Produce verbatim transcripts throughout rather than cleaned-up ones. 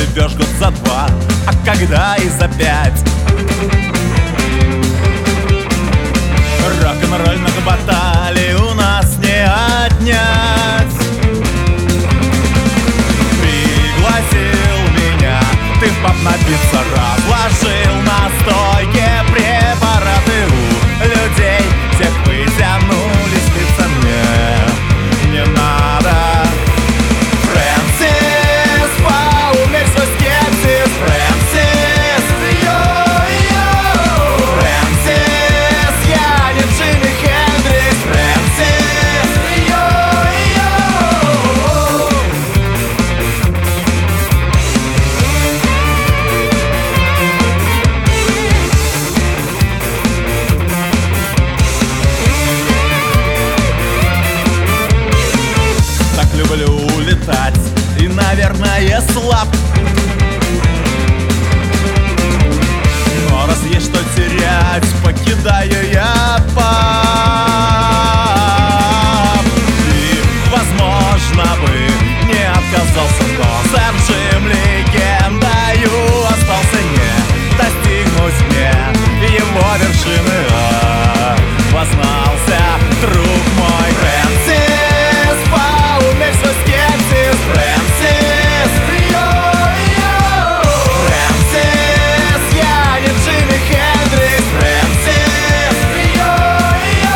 проживешь год за два, а когда и за пять. Рок-н-ролльных баталий у нас не отнять. Пригласил меня ты в паб напиться, разложил на стойке препараты. У людей всех вытянулись лица, мне не надо. Фрэнсис, поумерь свой скепсис. Фрэнсис, йо-йо. Фрэнсис, я не Джимми Хендрикс. Фрэнсис, йо-йо. Так люблю улетать и, наверное, слаб. Но раз есть что терять, покидаю я паб. И, возможно, бы не отказался, но сэр Джим легендою остался, не достигнуть мне его вершины. А, познался, друг мой. Фрэнсис, поумерь свой скепсис. Фрэнсис, йо-йо. Фрэнсис, я не Джимми Хендрикс. Фрэнсис, йо-йо.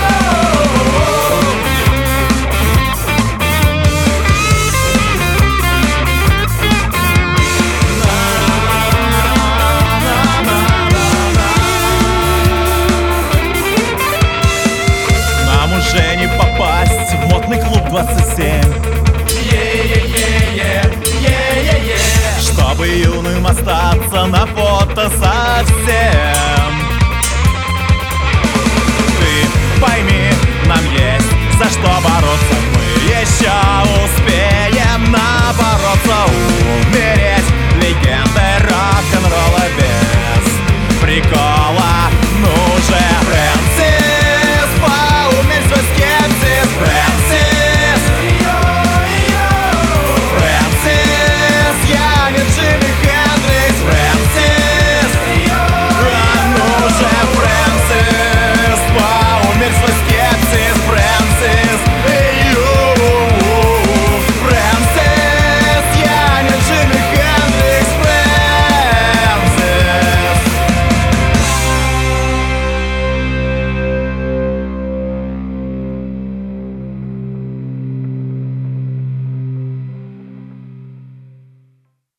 Нам уже не попасть в модный клуб двадцать семь. Чтобы юным остаться на фото совсем. Ты пойми, нам есть за что бороться.